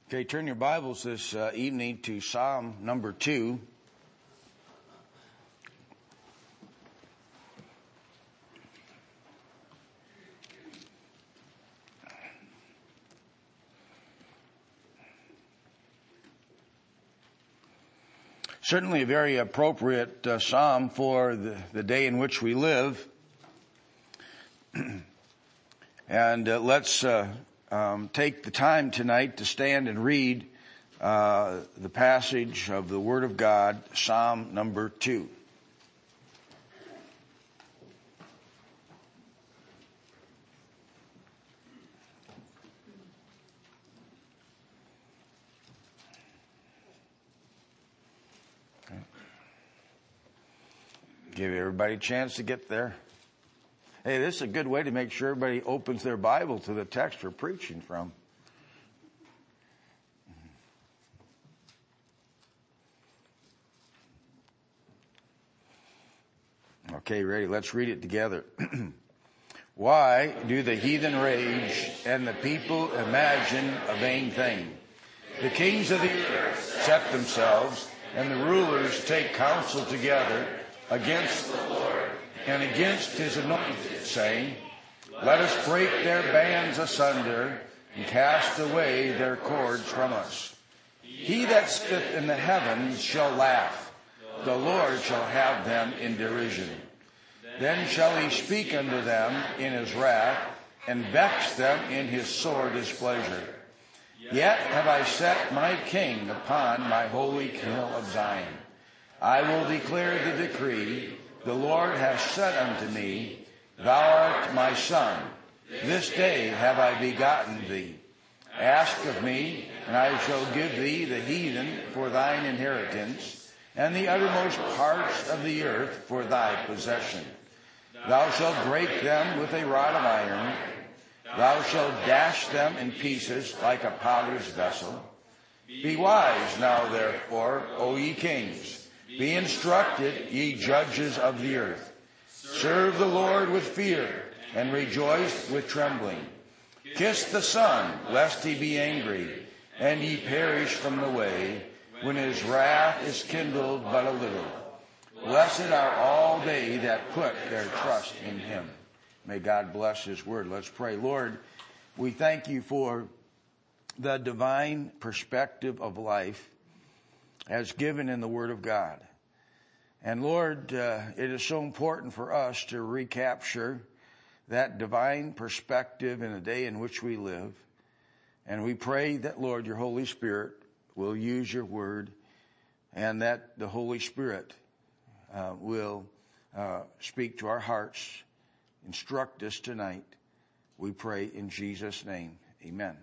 Okay, turn your Bibles this evening to Psalm number 2. Certainly a very appropriate psalm for the day in which we live. And let's take the time tonight to stand and read the passage of the Word of God, Psalm number 2. Give everybody a chance to get there. Hey, this is a good way to make sure everybody opens their Bible to the text we're preaching from. Okay, ready? Let's read it together. Why do the heathen rage and the people imagine a vain thing? The kings of the earth set themselves, and the rulers take counsel together against the Lord and against his anointed, saying, let us break their bands asunder and cast away their cords from us. He that sitteth in the heavens shall laugh. The Lord shall have them in derision. Then shall he speak unto them in his wrath and vex them in his sore displeasure. Yet have I set my king upon my holy hill of Zion. I will declare the decree. The Lord hath said unto me, thou art my son. This day have I begotten thee. Ask of me, and I shall give thee the heathen for thine inheritance, and the uttermost parts of the earth for thy possession. Thou shalt break them with a rod of iron. Thou shalt dash them in pieces like a potter's vessel. Be wise now, therefore, O ye kings. Be instructed, ye judges of the earth. Serve the Lord with fear, and rejoice with trembling. Kiss the Son, lest he be angry, and ye perish from the way, when his wrath is kindled but a little. Blessed are all they that put their trust in him. May God bless his word. Let's pray. Lord, we thank you for the divine perspective of life as given in the Word of God. And Lord, it is so important for us to recapture that divine perspective in the day in which we live. And we pray that, Lord, your Holy Spirit will use your Word, and that the Holy Spirit will speak to our hearts, instruct us tonight. We pray in Jesus' name. Amen.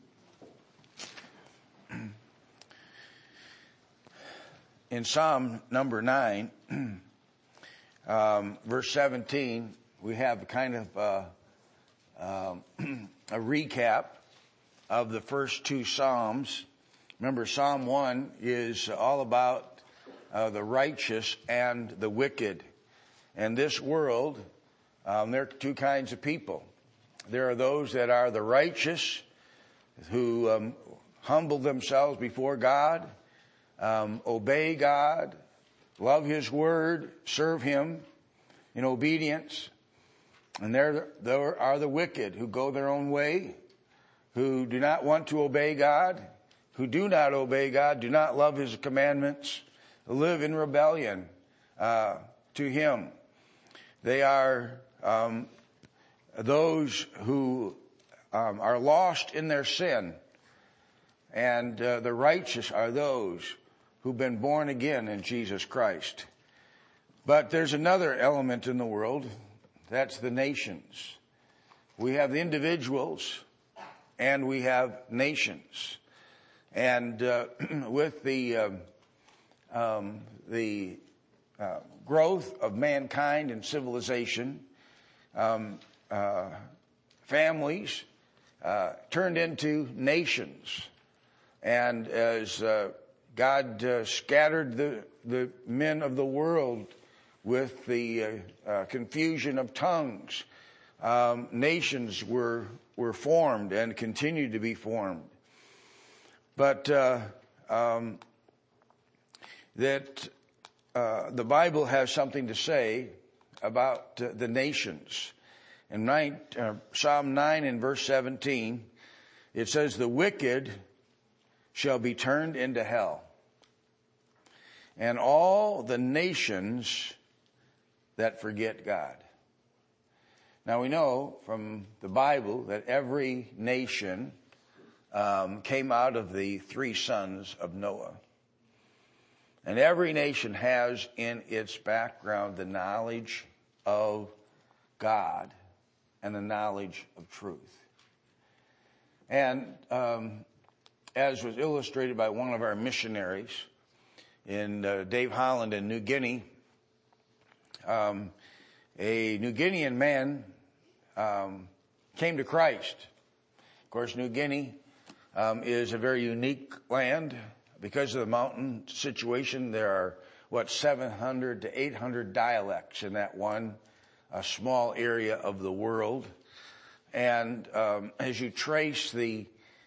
In Psalm number 9, verse 17, we have kind of a recap of the first two Psalms. Remember, Psalm 1 is all about the righteous and the wicked. In this world, there are two kinds of people. There are those that are the righteous, who humble themselves before God, obey God, love his word, serve him in obedience. And there are the wicked who go their own way, who do not want to obey God, who do not obey God, do not love his commandments, live in rebellion to him. They are those who are lost in their sin. And the righteous are those who've been born again in Jesus Christ. But there's another element in the world. That's the nations. We have the individuals and we have nations. And with the growth of mankind and civilization, families turned into nations. And as God scattered the men of the world with the confusion of tongues, nations were formed and continue to be formed. but the Bible has something to say about the nations. In Psalm 9 and verse 17, it says, "The wicked shall be turned into hell, and all the nations that forget God." Now we know from the Bible that every nation came out of the three sons of Noah. And every nation has in its background the knowledge of God and the knowledge of truth. And as was illustrated by one of our missionaries in Dave Holland in New Guinea, a New Guinean man came to Christ. Of course, New Guinea is a very unique land. Because of the mountain situation, there are, 700 to 800 dialects in that one small area of the world. And as you trace the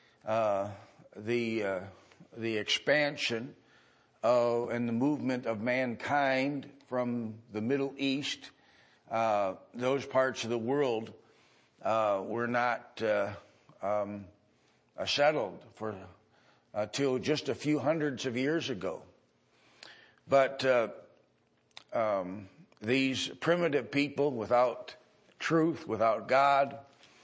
expansion and the movement of mankind from the Middle East, those parts of the world were not settled for till just a few hundreds of years ago. But these primitive people without truth, without God,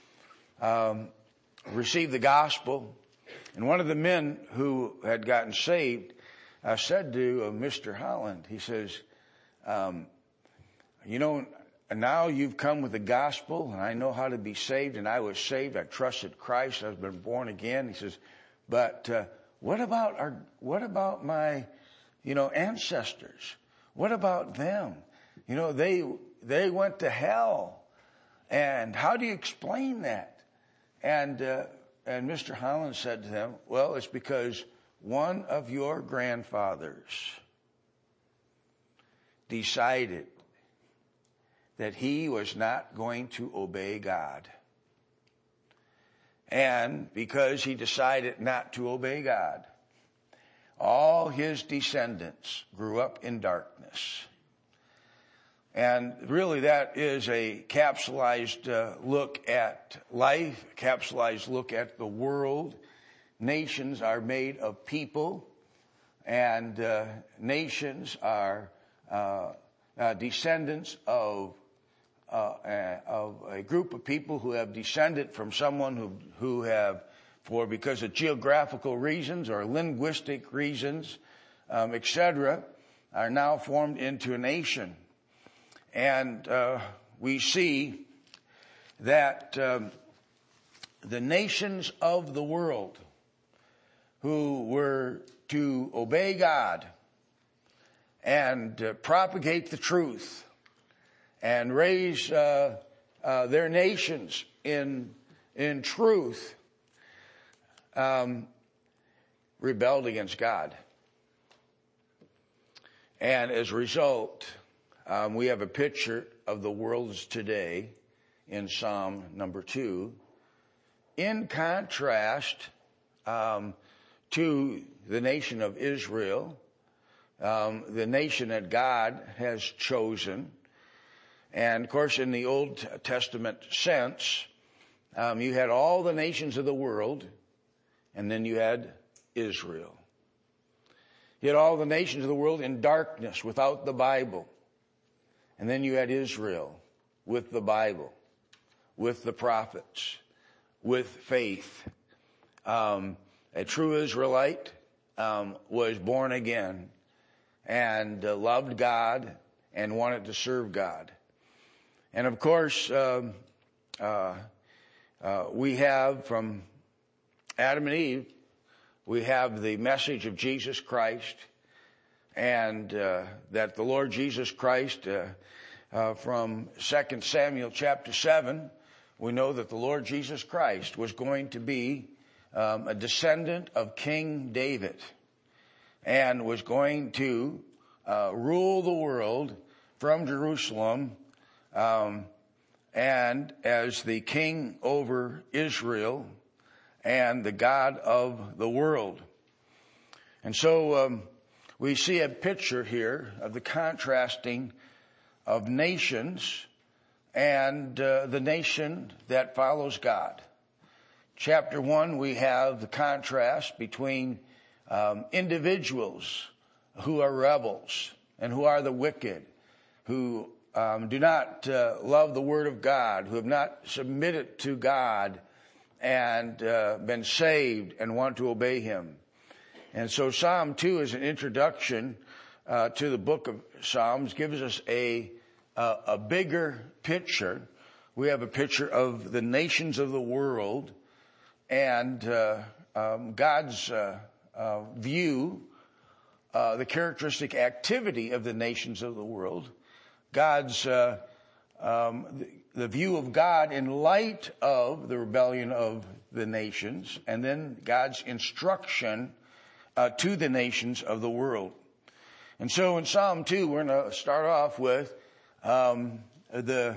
received the gospel. And one of the men who had gotten saved said to Mr. Holland, he says, now you've come with the gospel, and I know how to be saved, and I was saved. I trusted Christ. I've been born again. He says, but what about my, ancestors? What about them? They went to hell. And how do you explain that? And Mr. Holland said to them, well, it's because one of your grandfathers decided that he was not going to obey God. And because he decided not to obey God, all his descendants grew up in darkness. And really that is a capsulized look at life, a capsulized look at the world. Nations are made of people, and nations are descendants of a group of people who have descended from someone who have, because of geographical reasons or linguistic reasons, etc., are now formed into a nation. And we see that the nations of the world who were to obey God and propagate the truth and raise their nations in truth, rebelled against God. And as a result, we have a picture of the world's today in Psalm number 2, in contrast to the nation of Israel, the nation that God has chosen. And of course, in the Old Testament sense, you had all the nations of the world, and then you had Israel. You had all the nations of the world in darkness without the Bible. And then you had Israel with the Bible, with the prophets, with faith. A true Israelite was born again and loved God and wanted to serve God. And of course, we have from Adam and Eve, we have the message of Jesus Christ, and that the Lord Jesus Christ, from 2 Samuel chapter 7, we know that the Lord Jesus Christ was going to be a descendant of King David and was going to rule the world from Jerusalem, and as the king over Israel and the God of the world. And so we see a picture here of the contrasting of nations and the nation that follows God. Chapter 1, we have the contrast between individuals who are rebels and who are the wicked, who do not love the Word of God, who have not submitted to God and been saved and want to obey Him. And so Psalm 2 is an introduction to the book of Psalms, gives us a bigger picture. We have a picture of the nations of the world and God's view, the characteristic activity of the nations of the world, God's the view of God in light of the rebellion of the nations, and then God's instruction to the nations of the world. And so in Psalm 2, we're going to start off with the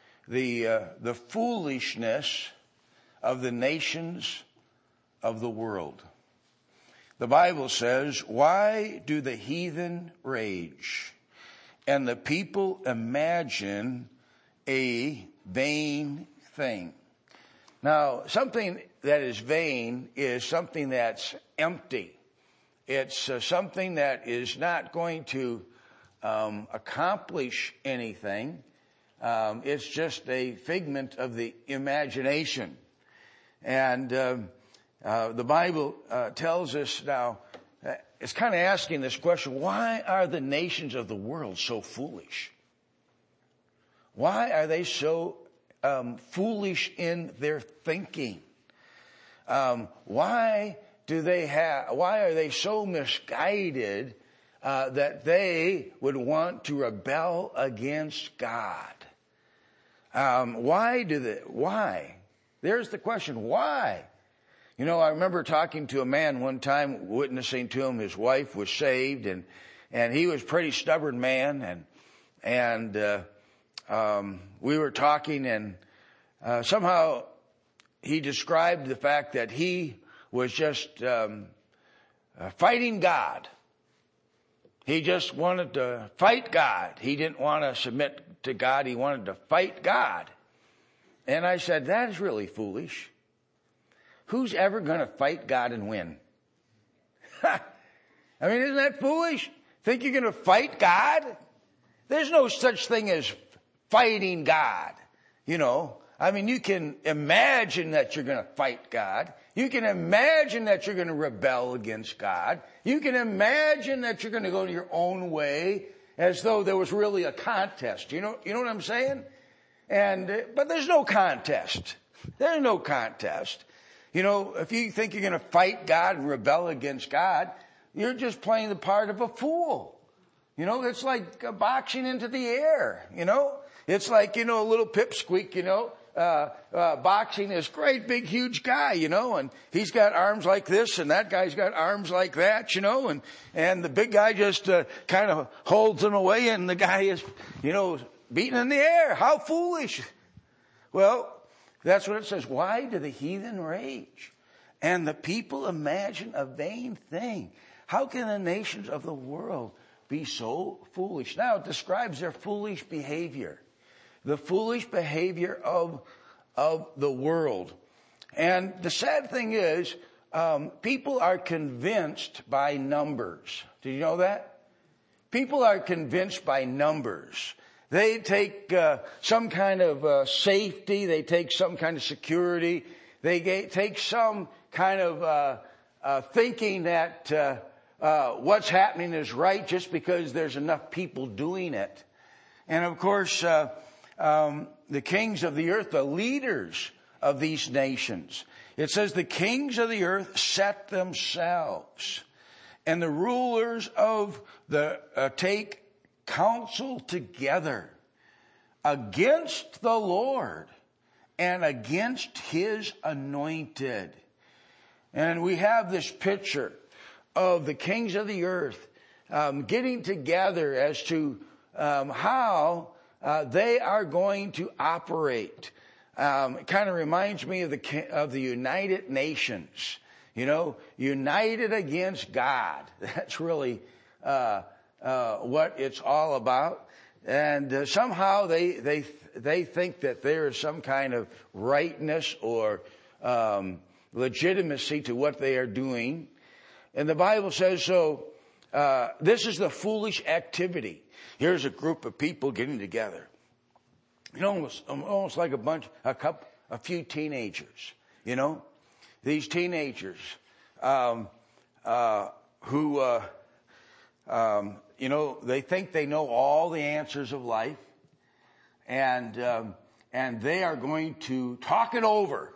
foolishness of the nations of the world. The Bible says, "Why do the heathen rage, and the people imagine a vain thing?" Now, something that is vain is something that's empty. It's something that is not going to accomplish anything. It's just a figment of the imagination. And the Bible tells us now, it's kind of asking this question, why are the nations of the world so foolish? Why are they so foolish in their thinking? Why are they so misguided that they would want to rebel against God? Why? There's the question, why? You know, I remember talking to a man one time, witnessing to him. His wife was saved, and he was a pretty stubborn man, and we were talking, and somehow he described the fact that he was just fighting God. He just wanted to fight God. He didn't want to submit to God. He wanted to fight God. And I said, that is really foolish. Who's ever going to fight God and win? I mean, isn't that foolish? Think you're going to fight God? There's no such thing as fighting God. You know, I mean, you can imagine that you're going to fight God. You can imagine that you're going to rebel against God. You can imagine that you're going to go your own way as though there was really a contest. You know what I'm saying? But there's no contest. There's no contest. You know, if you think you're going to fight God and rebel against God, you're just playing the part of a fool. You know, it's like boxing into the air, you know. It's like, you know, a little pipsqueak, you know, boxing this great big huge guy, you know, and he's got arms like this and that guy's got arms like that, you know, and the big guy just kind of holds him away and the guy is, you know, beating in the air. How foolish. Well, that's what it says. Why do the heathen rage and the people imagine a vain thing? How can the nations of the world be so foolish? Now it describes their foolish behavior. The foolish behavior of the world. And the sad thing is, people are convinced by numbers. Did you know that? People are convinced by numbers. They take some kind of safety. They take some kind of security. They take some kind of thinking that what's happening is right just because there's enough people doing it. And of course, the kings of the earth, the leaders of these nations. It says the kings of the earth set themselves, and the rulers of the take counsel together against the Lord and against His anointed. And we have this picture of the kings of the earth getting together as to how they are going to operate. It kind of reminds me of the United Nations. united against God. That's really what it's all about. And somehow they think that there is some kind of rightness or legitimacy to what they are doing. And the Bible says so. This is the foolish activity. Here's a group of people getting together. Almost like a few teenagers. These teenagers who they think they know all the answers of life, and they are going to talk it over,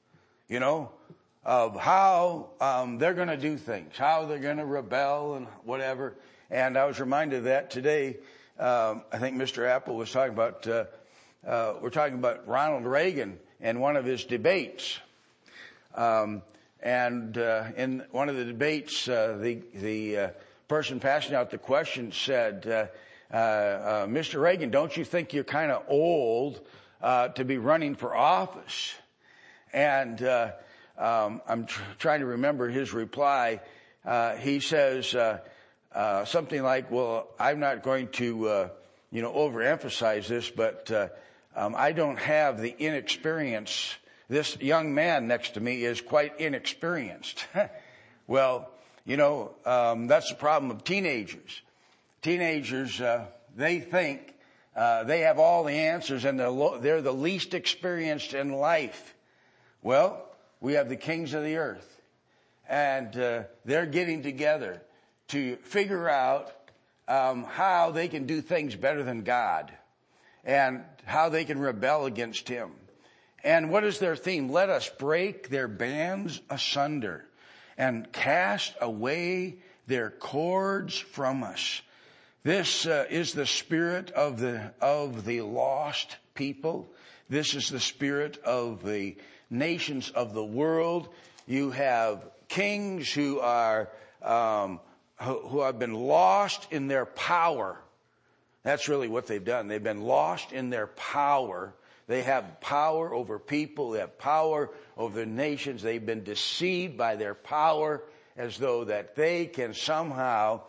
of how they're going to do things, how they're going to rebel and whatever. And I was reminded of that today. I think Mr. Apple was talking about, we're talking about Ronald Reagan and one of his debates. And in one of the debates, the person passing out the question said, Mr. Reagan, don't you think you're kind of old to be running for office? And I'm trying to remember his reply. He says something like, well, I'm not going to overemphasize this, but I don't have the inexperience. This young man next to me is quite inexperienced. Well, that's the problem of teenagers. Teenagers, they think they have all the answers, and they're the least experienced in life. Well, we have the kings of the earth, and they're getting together to figure out how they can do things better than God and how they can rebel against Him. And what is their theme? Let us break their bands asunder and cast away their cords from us. This is the spirit of the lost people. This is the spirit of the nations of the world. You have kings who are who have been lost in their power. That's really what they've done. They've been lost in their power. They have power over people. They have power over the nations. They've been deceived by their power as though that they can somehow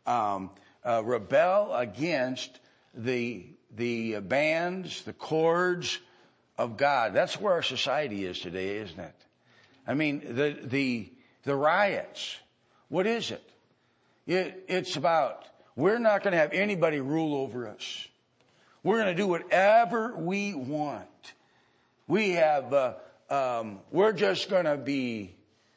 rebel against the bands, the cords of God. That's where our society is today, isn't it? I mean, the riots. What is it? It's about, we're not going to have anybody rule over us. We're going to do whatever we want. We're just going to be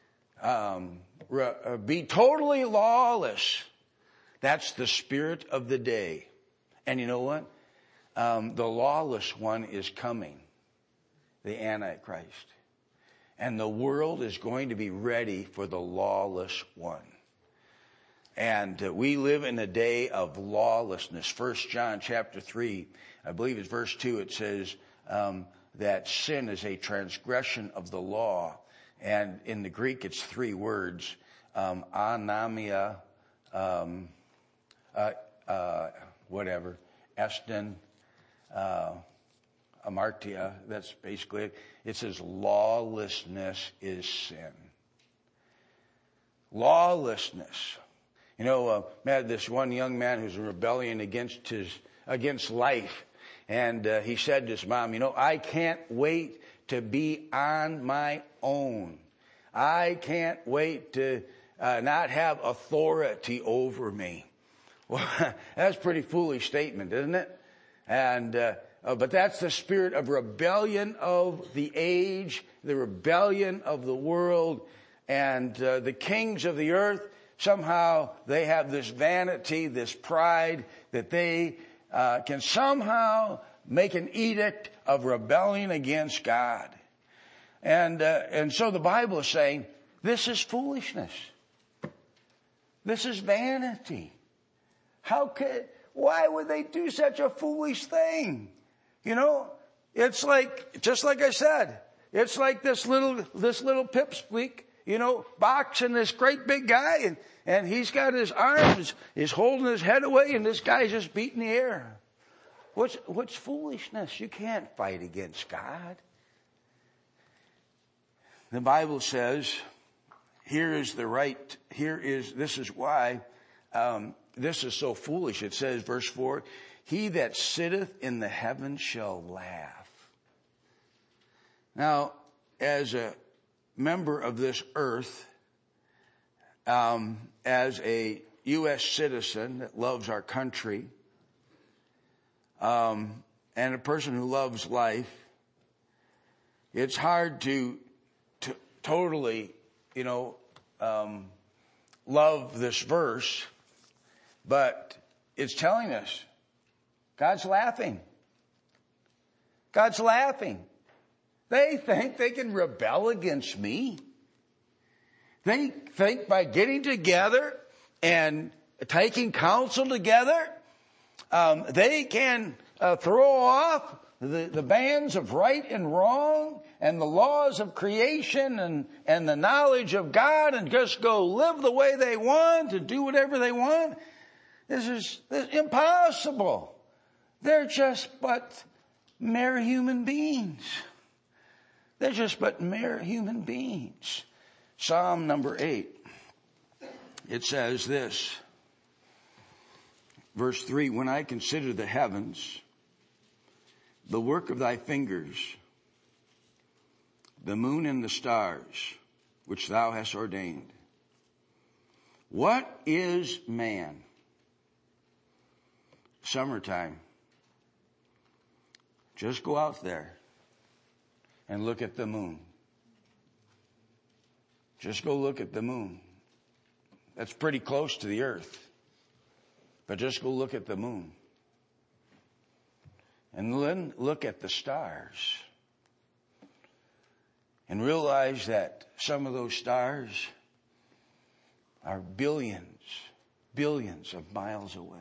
totally lawless. That's the spirit of the day. And you know what? The lawless one is coming. The Antichrist. And the world is going to be ready for the lawless one. And we live in a day of lawlessness. 1 John chapter 3, I believe it's verse 2, it says that sin is a transgression of the law. And in the Greek, it's 3 words, anamia, estin, amartia. That's basically it. It says lawlessness is sin. Lawlessness. Had this one young man who's in rebellion against life. And he said to his mom, I can't wait to be on my own. I can't wait to not have authority over me. Well, that's a pretty foolish statement, isn't it? And but that's the spirit of rebellion of the age, the rebellion of the world, and the kings of the earth. Somehow they have this vanity, this pride that they can somehow make an edict of rebelling against God. And so the Bible is saying, this is foolishness. This is vanity. Why would they do such a foolish thing? It's like, just like I said, it's like this little pipsqueak, boxing this great big guy, and he's got his arms, he's holding his head away, and this guy's just beating the air. What's foolishness? You can't fight against God. The Bible says this is why this is so foolish. It says, verse 4, he that sitteth in the heavens shall laugh. Now, as a member of this earth, as a U.S. citizen that loves our country, and a person who loves life, it's hard to totally, love this verse, but it's telling us God's laughing. God's laughing. They think they can rebel against me. They think by getting together and taking counsel together, they can throw off the bands of right and wrong and the laws of creation and the knowledge of God and just go live the way they want and do whatever they want. This is impossible. They're just but mere human beings. They're just but mere human beings. Psalm number 8. It says this, verse 3, when I consider the heavens, the work of thy fingers, the moon and the stars, which thou hast ordained. What is man? Summertime. Just go out there and look at the moon. Just go look at the moon. That's pretty close to the earth. But just go look at the moon. And then look at the stars. And realize that some of those stars are billions of miles away.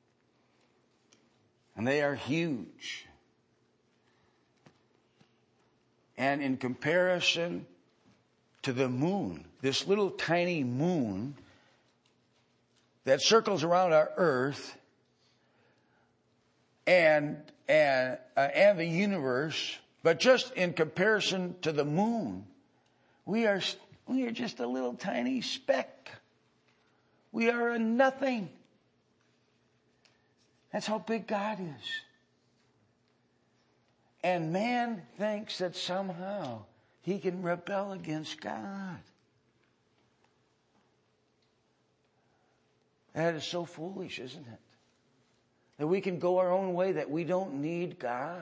And they are huge. And in comparison to the moon, this little tiny moon that circles around our earth and the universe, but just in comparison to the moon, we are just a little tiny speck. We are a nothing. That's how big God is. And man thinks that somehow he can rebel against God. That is so foolish, isn't it? That we can go our own way, that we don't need God.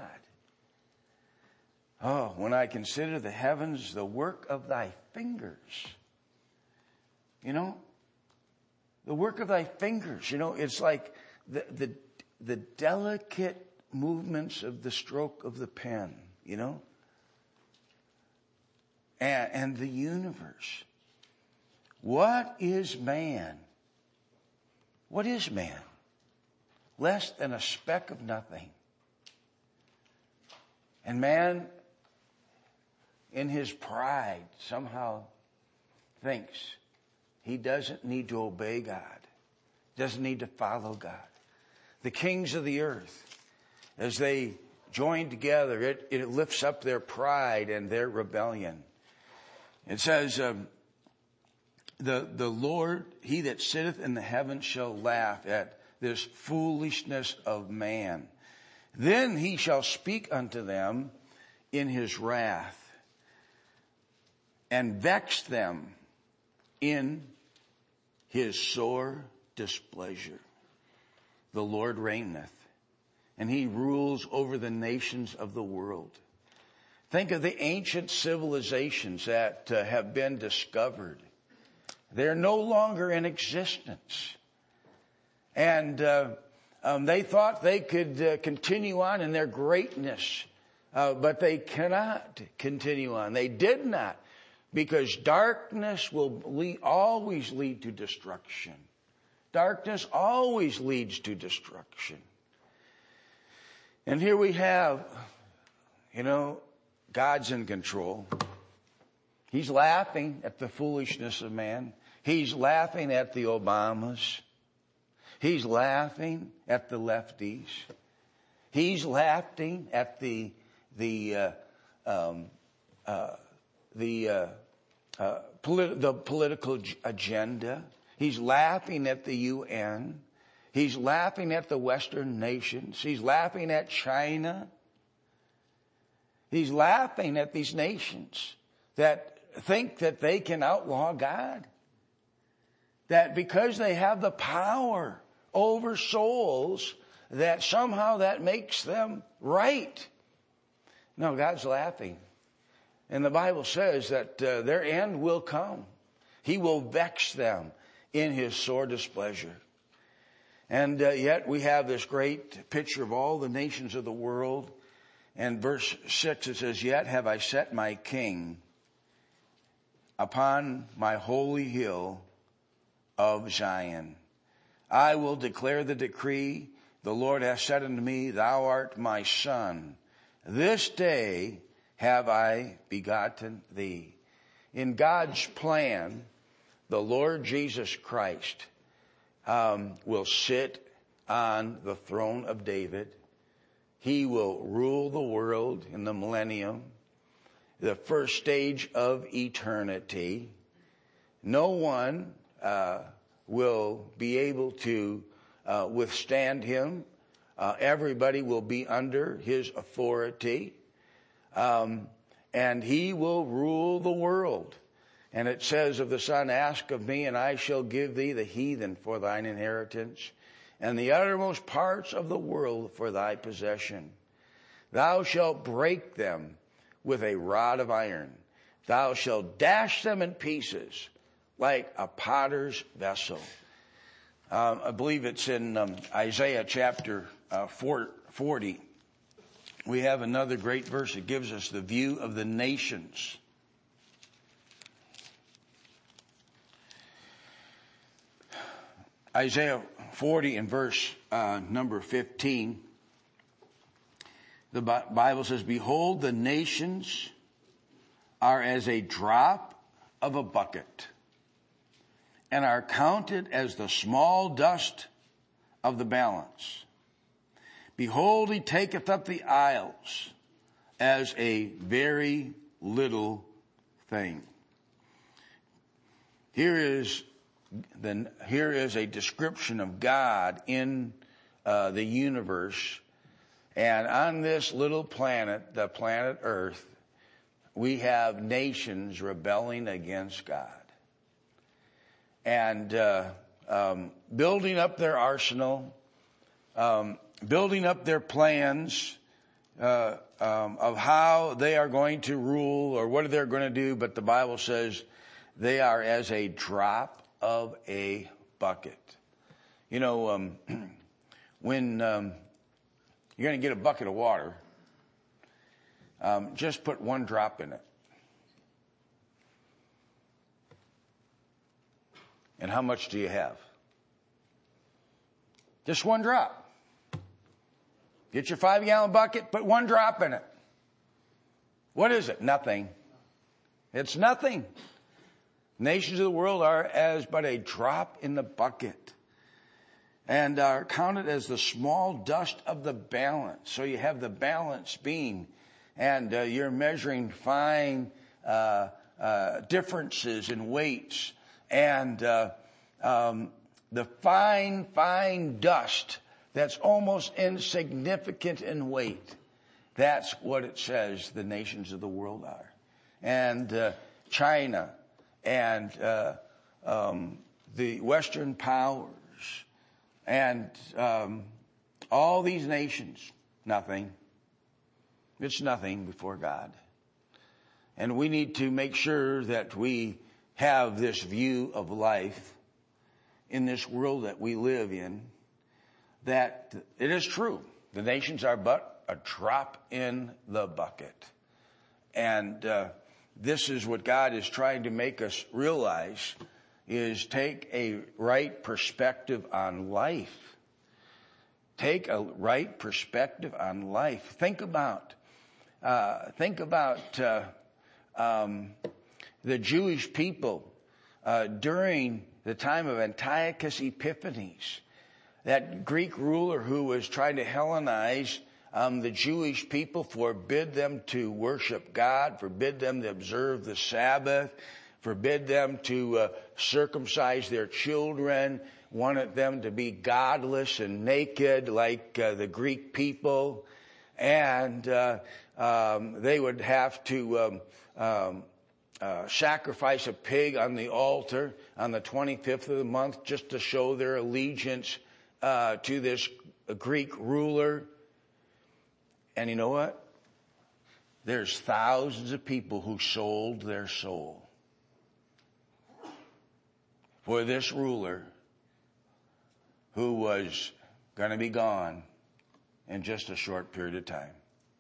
Oh, when I consider the heavens, the work of thy fingers. The work of thy fingers. It's like the delicate movements of the stroke of the pen, and the universe. What is man? What is man? Less than a speck of nothing. And man, in his pride, somehow thinks he doesn't need to obey God, doesn't need to follow God. The kings of the earth, as they join together, it lifts up their pride and their rebellion. It says, the Lord, he that sitteth in the heavens shall laugh at this foolishness of man. Then he shall speak unto them in his wrath and vex them in his sore displeasure. The Lord reigneth, and he rules over the nations of the world. Think of the ancient civilizations that have been discovered. They're no longer in existence. And they thought they could continue on in their greatness, but they cannot continue on. They did not, because darkness will always lead to destruction. Darkness always leads to destruction. And here we have, God's in control. He's laughing at the foolishness of man. He's laughing at the Obamas. He's laughing at the lefties. He's laughing at the the political agenda. He's laughing at the UN. He's laughing at the Western nations. He's laughing at China. He's laughing at these nations that think that they can outlaw God. That because they have the power over souls, that somehow that makes them right. No, God's laughing. And the Bible says that their end will come. He will vex them in his sore displeasure. And yet we have this great picture of all the nations of the world. And verse 6, it says, "Yet have I set my king upon my holy hill of Zion. I will declare the decree. The Lord hath said unto me, Thou art my son. This day have I begotten thee." In God's plan, the Lord Jesus Christ will sit on the throne of David. He will rule the world in the millennium, the first stage of eternity. No one will be able to withstand him. Everybody will be under his authority. And he will rule the world. And it says of the Son, "Ask of me, and I shall give thee the heathen for thine inheritance, and the uttermost parts of the world for thy possession. Thou shalt break them with a rod of iron. Thou shalt dash them in pieces like a potter's vessel." I believe it's in Isaiah chapter 40. We have another great verse that gives us the view of the nations. Isaiah 40 and verse number 15. The Bible says, "Behold, the nations are as a drop of a bucket, and are counted as the small dust of the balance. Behold, he taketh up the isles as a very little thing." Here is a description of God in the universe. And on this little planet, the planet Earth, we have nations rebelling against God. And building up their arsenal, building up their plans of how they are going to rule or what they're going to do. But the Bible says they are as a drop of a bucket. You know, when you're going to get a bucket of water, just put one drop in it. And how much do you have? Just one drop. Get your 5-gallon bucket, put one drop in it. What is it? Nothing. It's nothing. Nations of the world are as but a drop in the bucket, and are counted as the small dust of the balance. So you have the balance beam, and you're measuring fine differences in weights, and the fine dust that's almost insignificant in weight. That's what it says the nations of the world are. And China and the Western powers and all these nations, nothing. It's nothing before God. And we need to make sure that we have this view of life in this world that we live in, that it is true. The nations are but a drop in the bucket. And this is what God is trying to make us realize, is take a right perspective on life. Take a right perspective on life. Think about the Jewish people during the time of Antiochus Epiphanes, that Greek ruler who was trying to Hellenize the Jewish people, forbid them to worship God, forbid them to observe the Sabbath, forbid them to circumcise their children, wanted them to be godless and naked like the Greek people. And they would have to sacrifice a pig on the altar on the 25th of the month just to show their allegiance to this Greek ruler. And you know what? There's thousands of people who sold their soul for this ruler who was going to be gone in just a short period of time.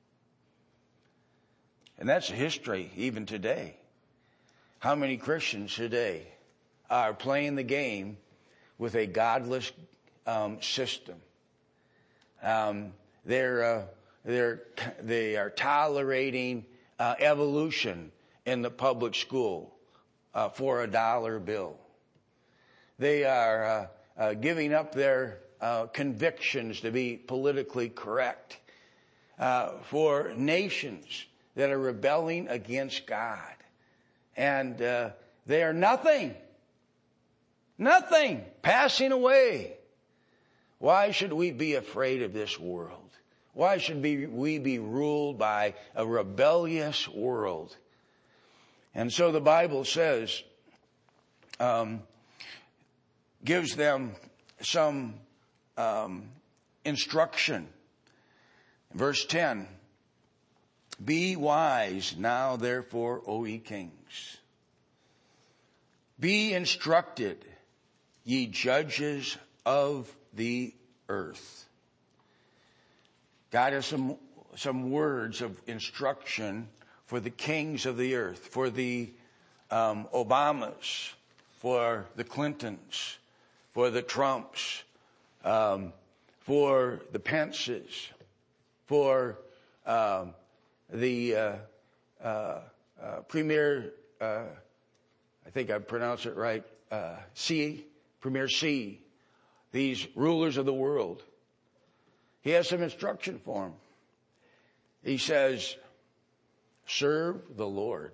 And that's history even today. How many Christians today are playing the game with a godless system? They are tolerating evolution in the public school for $1 bill. They are giving up their convictions to be politically correct for nations that are rebelling against God. And they are nothing, passing away. Why should we be afraid of this world? Why should we be ruled by a rebellious world? And so the Bible says, gives them some instruction. Verse 10, be wise now, therefore, O ye kings. Be instructed, ye judges of the earth. God has some words of instruction for the kings of the earth, for the Obamas, for the Clintons, for the Trumps, for the Pences, for the Premier, I think I pronounced it right, Premier C, these rulers of the world. He has some instruction for them. He says, serve the Lord.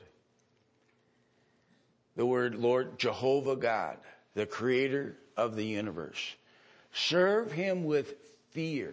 The word Lord, Jehovah God, the creator of the universe. Serve him with fear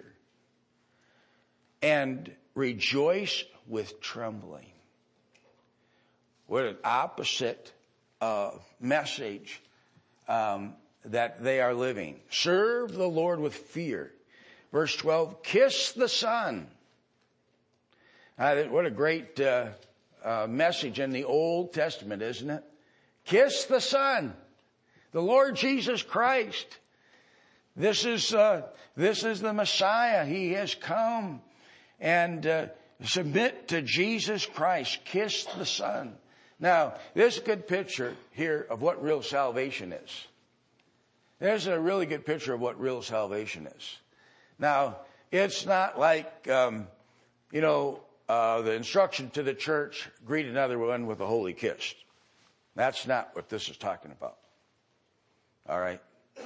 and rejoice with trembling. What an opposite message that they are living. Serve the Lord with fear. Verse 12, kiss the Son. What a great message in the Old Testament, isn't it? Kiss the Son, the Lord Jesus Christ. This is the Messiah. He has come. And submit to Jesus Christ. Kiss the Son. Now, this is a good picture here of what real salvation is. There's a really good picture of what real salvation is. Now, it's not like, the instruction to the church, greet another one with a holy kiss. That's not what this is talking about. All right.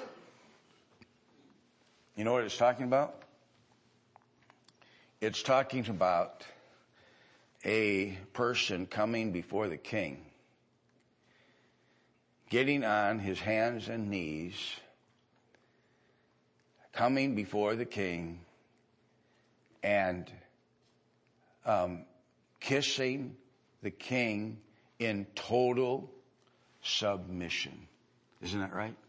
You know what it's talking about? It's talking about a person coming before the king, getting on his hands and knees, coming before the king and kissing the king in total submission. Isn't that right?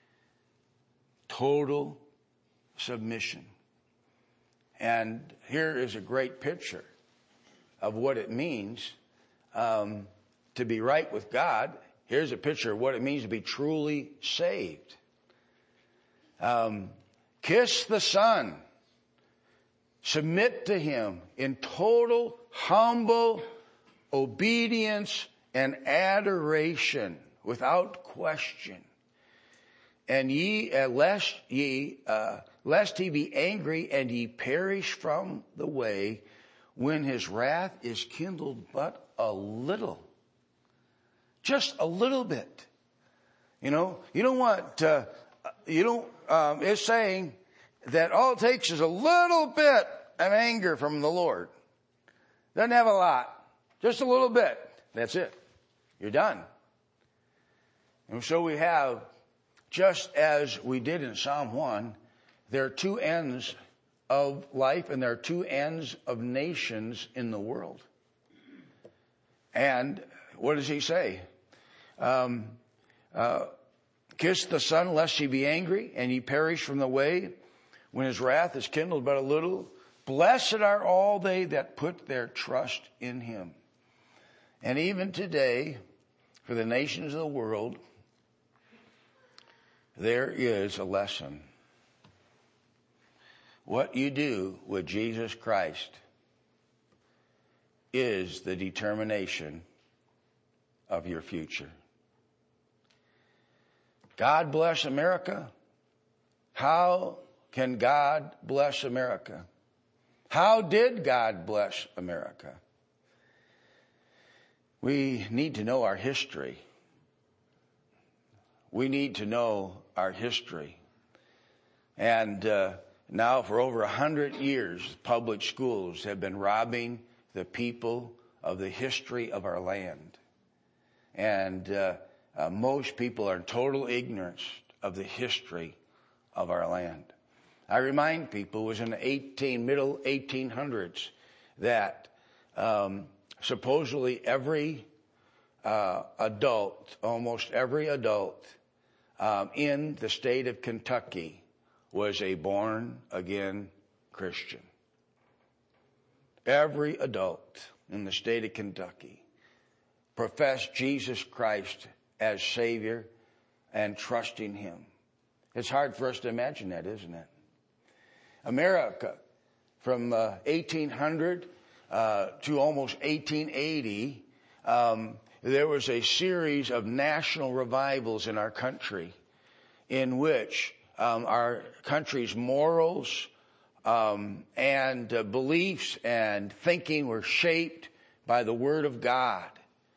Total submission. And here is a great picture of what it means to be right with God. Here's a picture of what it means to be truly saved. Kiss the Son. Submit to him in total, humble obedience and adoration without question. And lest he be angry and ye perish from the way, when his wrath is kindled but a little. Just a little bit. You don't want, it's saying that all it takes is a little bit of anger from the Lord. Doesn't have a lot. Just a little bit. That's it. You're done. And so we have, just as we did in Psalm 1, there are two ends of life and there are two ends of nations in the world. And what does he say? Kiss the Son lest he be angry and ye perish from the way when his wrath is kindled but a little. Blessed are all they that put their trust in him. And even today, for the nations of the world, there is a lesson. What you do with Jesus Christ is the determination of your future. God bless America. How can God bless America? How did God bless America? We need to know our history. We need to know our history. And now for over 100 years, public schools have been robbing the people of the history of our land. And most people are in total ignorance of the history of our land. I remind people it was in the middle 1800s that supposedly every adult, almost every adult in the state of Kentucky was a born-again Christian. Every adult in the state of Kentucky professed Jesus Christ as Savior and trusting him. It's hard for us to imagine that, isn't it? America, from 1800 to almost 1880, there was a series of national revivals in our country in which our country's morals and beliefs and thinking were shaped by the Word of God.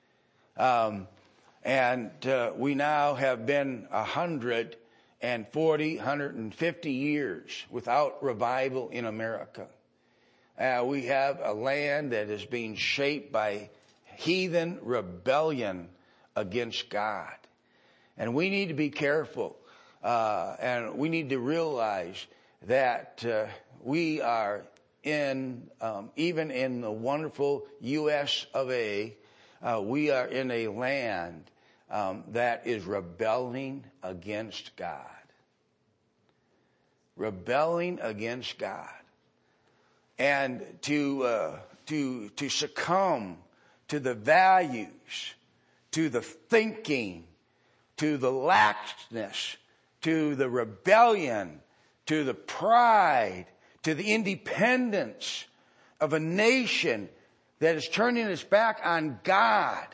And we now have been 150 years without revival in America. We have a land that is being shaped by heathen rebellion against God. And we need to be careful. And we need to realize that we are in, even in the wonderful U.S. of A., we are in a land that is rebelling against God. Rebelling against God. And to succumb to the values, to the thinking, to the laxness, to the rebellion, to the pride, to the independence of a nation that is turning its back on God,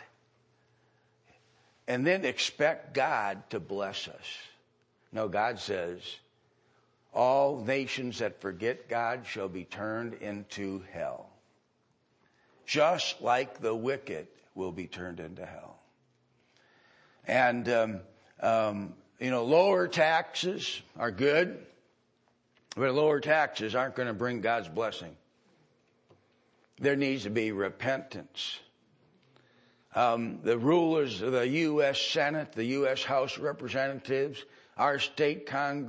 and then expect God to bless us. No, God says, all nations that forget God shall be turned into hell. Just like the wicked will be turned into hell. And, lower taxes are good, but lower taxes aren't going to bring God's blessing. There needs to be repentance. The rulers of the U.S. Senate, the U.S. House of Representatives, our state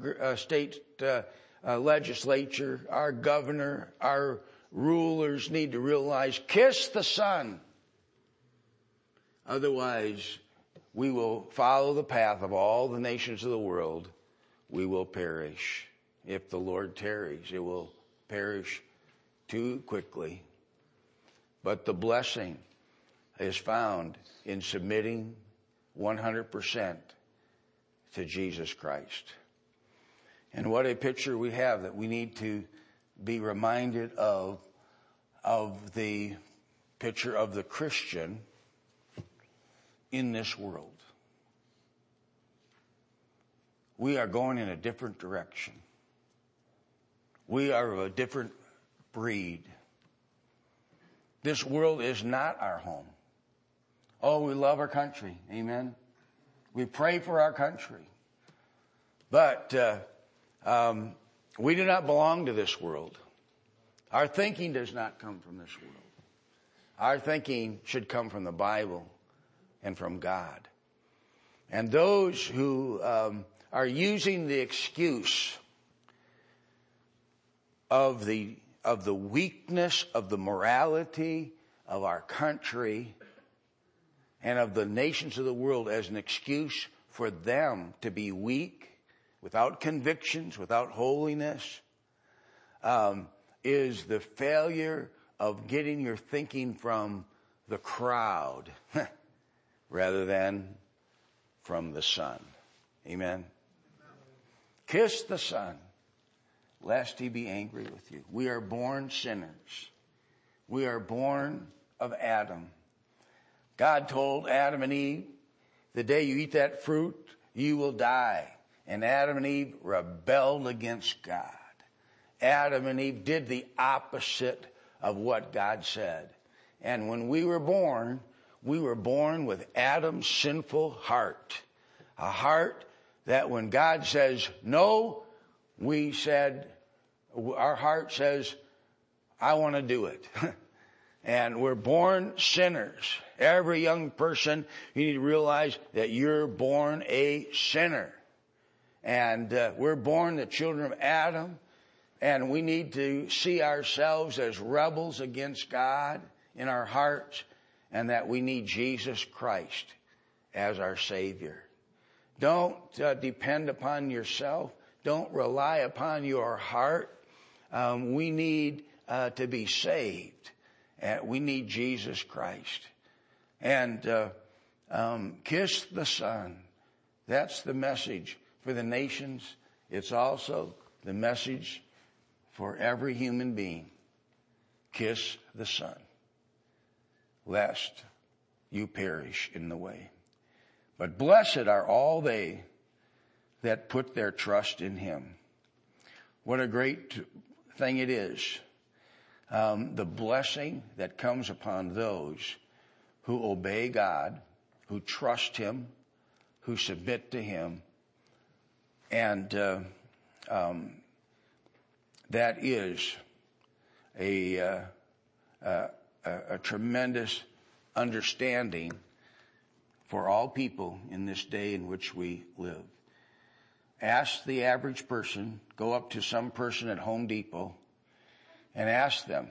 legislature, our governor, our rulers need to realize, kiss the Son. Otherwise, we will follow the path of all the nations of the world. We will perish. If the Lord tarries, it will perish too quickly. But the blessing is found in submitting 100% to Jesus Christ. And what a picture we have that we need to be reminded of the picture of the Christian in this world. We are going in a different direction. We are of a different breed. This world is not our home. Oh, we love our country. Amen. We pray for our country. But we do not belong to this world. Our thinking does not come from this world. Our thinking should come from the Bible and from God. And those who are using the excuse of the weakness of the morality of our country and of the nations of the world as an excuse for them to be weak, without convictions, without holiness, is the failure of getting your thinking from the crowd rather than from the Son. Amen. Kiss the Son, lest he be angry with you. We are born sinners. We are born of Adam. God told Adam and Eve, the day you eat that fruit, you will die. And Adam and Eve rebelled against God. Adam and Eve did the opposite of what God said. And when we were born with Adam's sinful heart. A heart that when God says no, our heart says, I want to do it. And we're born sinners. Every young person, you need to realize that you're born a sinner. And we're born the children of Adam. And we need to see ourselves as rebels against God in our hearts. And that we need Jesus Christ as our Savior. Don't depend upon yourself. Don't rely upon your heart. We need to be saved. We need Jesus Christ. And kiss the Son. That's the message for the nations. It's also the message for every human being. Kiss the Son, lest you perish in the way. But blessed are all they that put their trust in him. What a great thing it is. The blessing that comes upon those who obey God, who trust him, who submit to him. And that is a tremendous understanding for all people in this day in which we live. Ask the average person, go up to some person at Home Depot and ask them,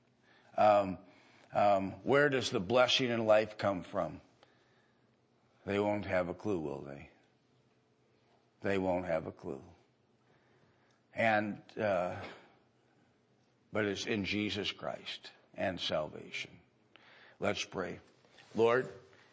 where does the blessing in life come from? They won't have a clue, will they? They won't have a clue. And, but it's in Jesus Christ and salvation. Let's pray. Lord,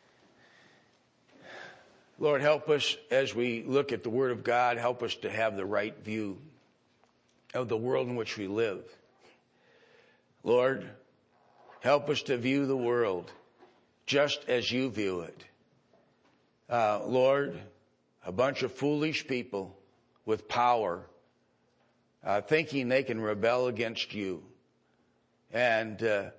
help us as we look at the Word of God. Help us to have the right view of the world in which we live. Lord, help us to view the world just as you view it. Lord, a bunch of foolish people with power, thinking they can rebel against you. And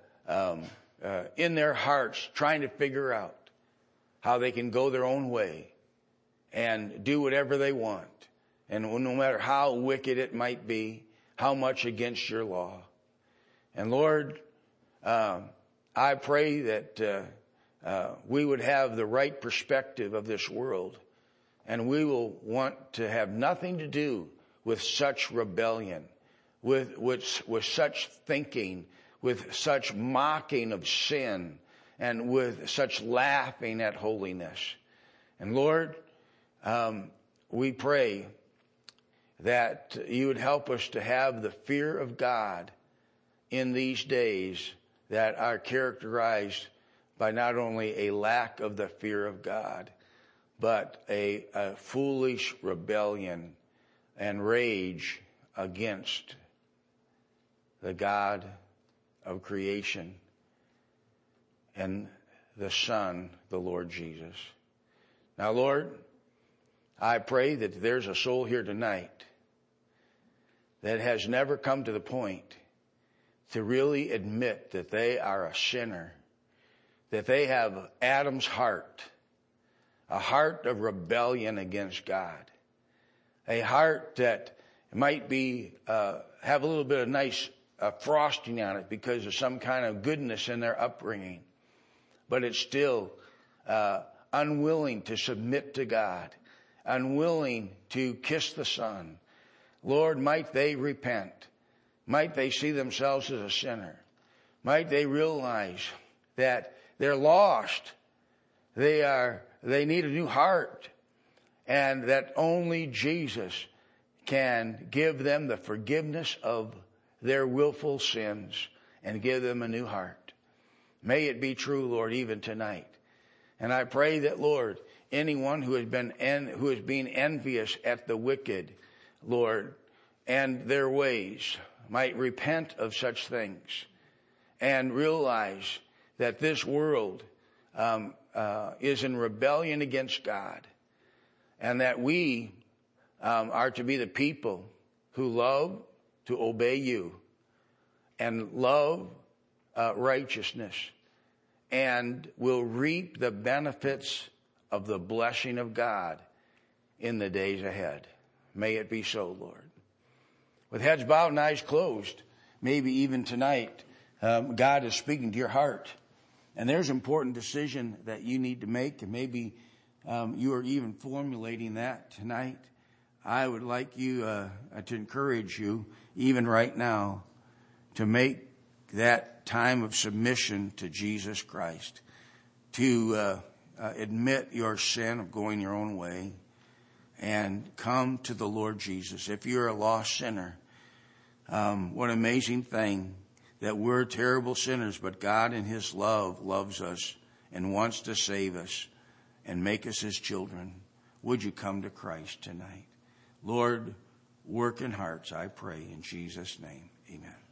in their hearts, trying to figure out how they can go their own way and do whatever they want. And no matter how wicked it might be, how much against your law. And Lord, I pray that we would have the right perspective of this world. And we will want to have nothing to do with such rebellion, with such thinking, with such mocking of sin, and with such laughing at holiness. And Lord, we pray that you would help us to have the fear of God in these days that are characterized by not only a lack of the fear of God, but a foolish rebellion and rage against the God of creation and the Son, the Lord Jesus. Now, Lord, I pray that there's a soul here tonight that has never come to the point to really admit that they are a sinner, that they have Adam's heart, a heart of rebellion against God, a heart that might be have a little bit of nice frosting on it because of some kind of goodness in their upbringing, but it's still unwilling to submit to God, unwilling to kiss the Son. Lord, might they repent. Might they see themselves as a sinner. Might they realize that they're lost. They need a new heart. And that only Jesus can give them the forgiveness of their willful sins and give them a new heart. May it be true, Lord, even tonight. And I pray that, Lord, anyone who is being envious at the wicked, Lord, and their ways might repent of such things and realize that this world is in rebellion against God, and that we are to be the people who love to obey you and love righteousness and will reap the benefits of the blessing of God in the days ahead. May it be so, Lord. With heads bowed and eyes closed, maybe even tonight, God is speaking to your heart. And there's an important decision that you need to make, and maybe you are even formulating that tonight. I would like you to encourage you, even right now, to make that time of submission to Jesus Christ, to admit your sin of going your own way and come to the Lord Jesus. If you're a lost sinner, what an amazing thing that we're terrible sinners, but God in His love loves us and wants to save us and make us His children. Would you come to Christ tonight? Lord, work in hearts, I pray, in Jesus' name. Amen.